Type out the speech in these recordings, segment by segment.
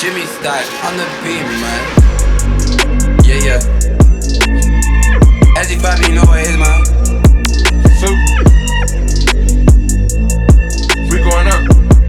Jimmy Stock on the beam, man. Yeah. SG5, you know what it is, man. So, we going up.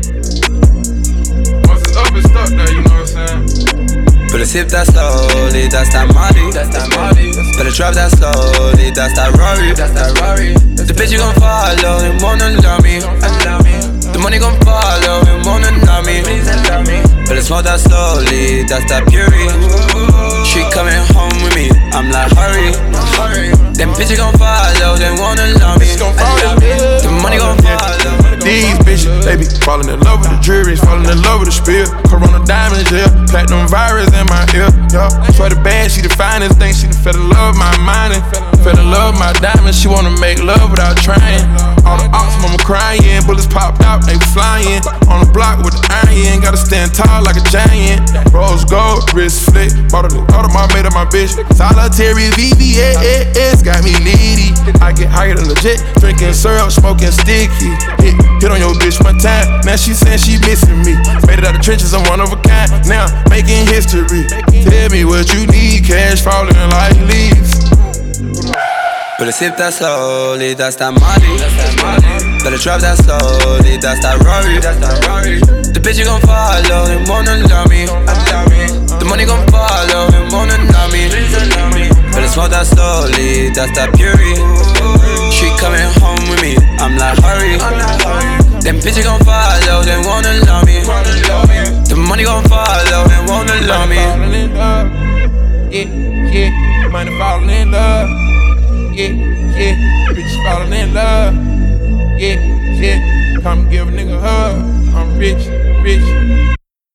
Once it's up, it's stuck there, you know what I'm saying? Better sip that slowly, that's that Molly. Better drop that slowly, that's that Rory. The bitch you gon' follow, and wanna love me. The money gon' follow, and wanna love me. Better smoke that slowly, that's that Puri. She coming home with me, I'm like hurry. Them bitches gon' follow, they wanna love me. The money gon' follow. These bitches, they be falling in love with the juries, falling in love with the spill. Corona diamonds, yeah, platinum virus in my ear, yeah. Swear the bad, she the finest thing, she done fell in love my mind, fell in love my diamonds. She wanna make love without trying. All the ops, mama crying, bullets popped out, they flying. On the block with the iron, gotta stand tall like a giant. Rose gold, wrist flick, bought a Audemars, made up my bitch. Solitary VVS, got me needy. I get higher than legit, drinking syrup, smoking sticky. Hit on your bitch one time, now she saying she missing me. Made it out the trenches, I'm one of a kind, now making history. Tell me what you need, cash falling like leaves. Better sip that slowly, that's that Molly. Better drop that slowly, that's that Rory. The bitch you gon' follow, and wanna love me. The money gon' follow, and wanna love me. Better smoke that slowly, that's that Puri. She coming home with me, I'm like hurry. Them bitches gon' follow, they wanna love me. The money gon' follow, and wanna love me. Yeah, money falling in love. Yeah, bitches falling in love. Yeah, come give a nigga a hug. I'm rich,